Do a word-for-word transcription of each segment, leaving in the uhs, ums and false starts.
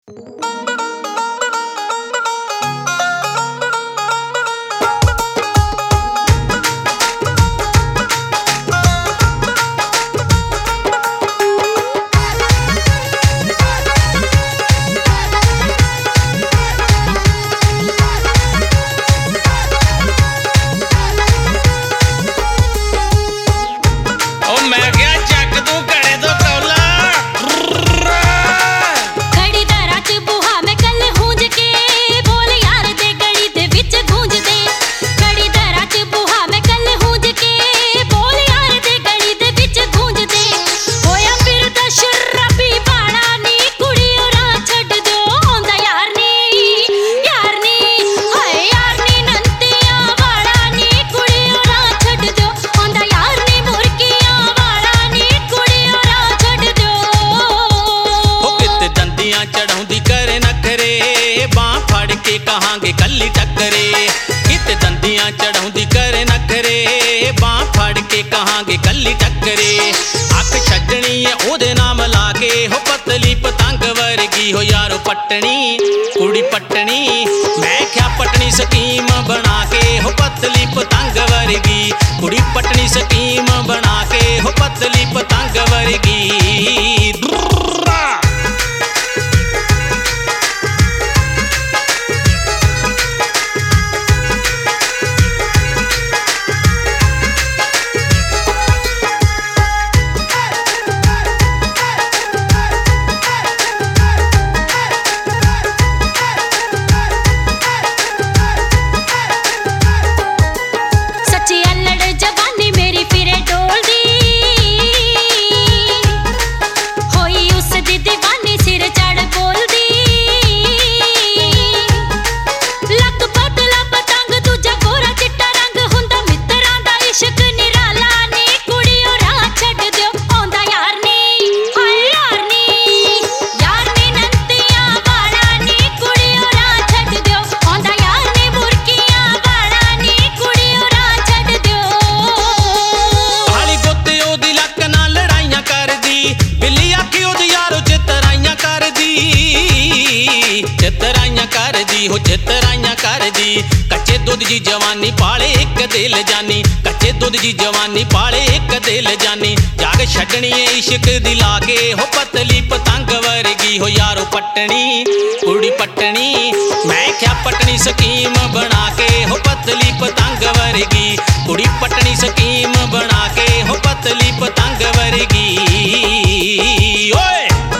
कहांगे कल्ली टक्करे कित दंदियां चढ़ाउंदी करे नखरे बां फड़ के कहांगे कल्ली टक्करे अख छड्डनी है ओदे नाम लाके हो पतली पतंग वर्गी हो यारो पटनी कुड़ी पटनी मैं क्या पटनी स्कीम बना के हो पतली पतंग वर्गी कुड़ी पटनी स्कीम बना के हो पतली पतंग वर्गी। हो चितराइयां कर दी कच्चे दुध जी जवानी पाले एक दिल जानी कच्चे दुध जी जवानी पाले एक दिल जानी जाग छड्डनी है इश्क दिला के हो पतली पतंग वर्गी हो यारो पटनी कुड़ी पटनी मैं क्या पटनी स्कीम बना के हो पतली पतंग वर्गी कुड़ी पटनी स्कीम बना के हो पतली पतंग वर्गी। ओए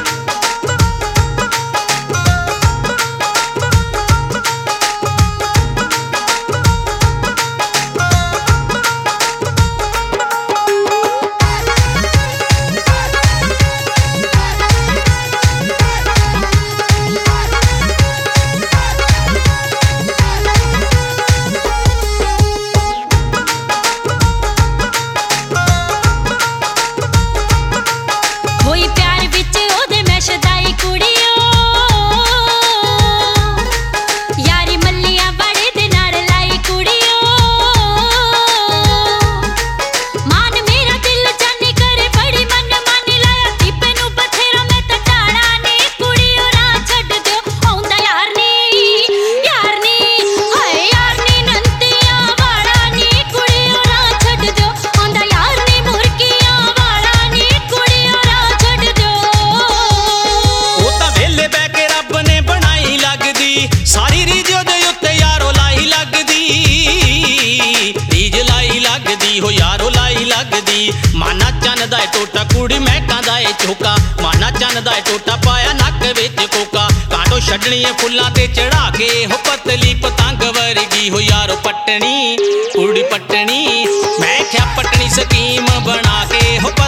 हो यारो लाई लगदी माना चन दा टोटा कुड़ी महकां दा चोका माना चन दा टोटा पाया नक विच कोका कांटो छड्डनी है फुल्लां ते चढ़ा के हो पतली पतंग वर्गी हो यारो पटनी कुड़ी पटनी मैं क्या पटनी स्कीम बना के हो